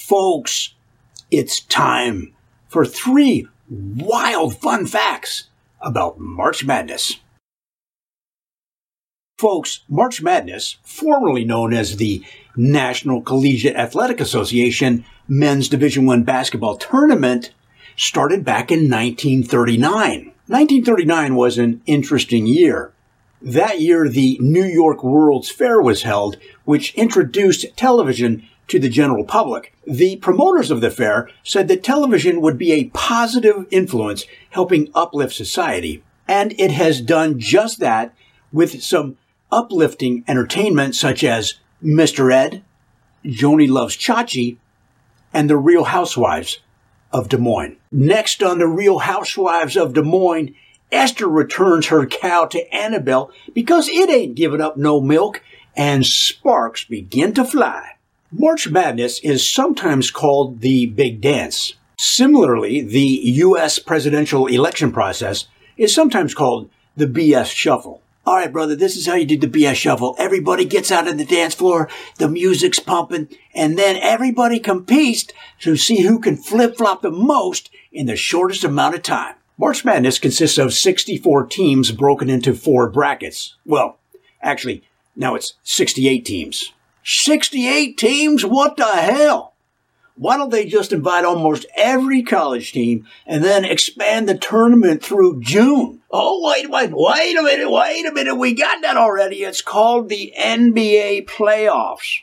Folks, it's time for 3 wild fun facts about March Madness. Folks, March Madness, formerly known as the National Collegiate Athletic Association Men's Division I Basketball Tournament, started back in 1939. 1939 was an interesting year. That year, the New York World's Fair was held, which introduced television to the general public. The promoters of the fair said that television would be a positive influence helping uplift society. And it has done just that with some uplifting entertainment such as Mr. Ed, Joni Loves Chachi, and The Real Housewives of Des Moines. Next on The Real Housewives of Des Moines, Esther returns her cow to Annabelle because it ain't giving up no milk, and sparks begin to fly. March Madness is sometimes called the Big Dance. Similarly, the U.S. presidential election process is sometimes called the BS Shuffle. All right, brother, this is how you do the BS Shuffle. Everybody gets out on the dance floor, the music's pumping, and then everybody competes to see who can flip-flop the most in the shortest amount of time. March Madness consists of 64 teams broken into 4 brackets. Well, actually, now it's 68 teams. 68 teams? What the hell? Why don't they just invite almost every college team and then expand the tournament through June? Oh, wait a minute. We got that already. It's called the NBA playoffs.